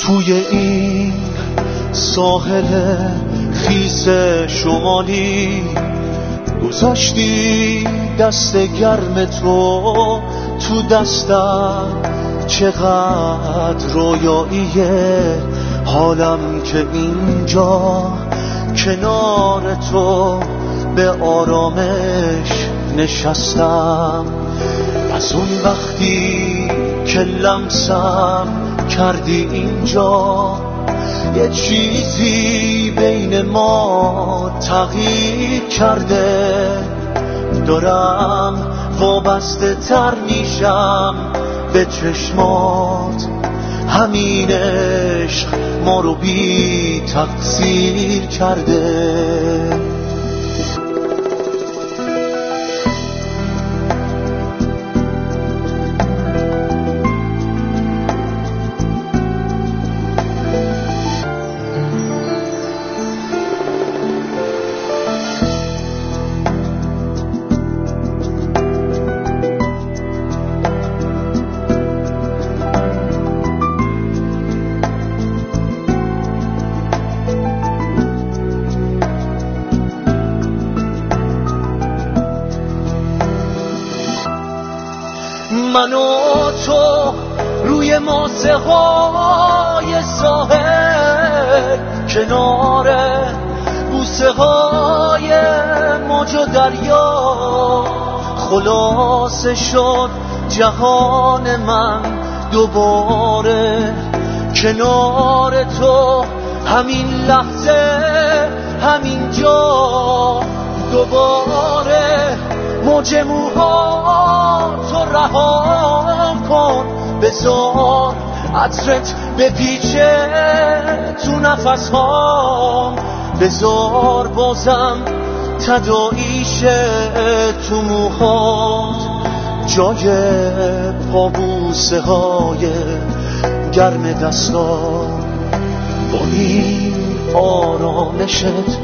توی این ساحل خیس شمالی گذاشتی دست گرم تو دستم، چقدر رویاییه حالم که اینجا کنار تو به آرامش نشستم. از اون وقتی که لمسم کردی اینجا یه چیزی بین ما تغییر کرده، دارم وابسته تر میشم به چشمات، همین عشق ما رو بی تقصیر کرده. من و تو روی ماسه های ساحل، کنار بوسه های موج و دریا، خلاصه شد جهان من دوباره کنار تو، همین لحظه همین جا دوباره. موج موهاتو رها کن، بذار عطرت بپیچه تو نفسهام، بذار بازم تداعیشه تو موهات، جای پابوسه های گرم دستام. با این آرامشت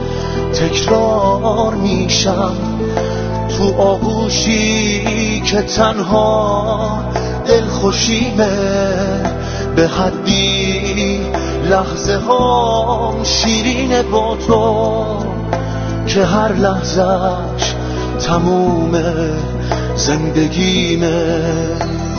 تکرار میشم تو آغوشی که تنها دلخوشیمه، به حدی لحظه هام شیرینه با تو که هر لحظهش تموم زندگیمه.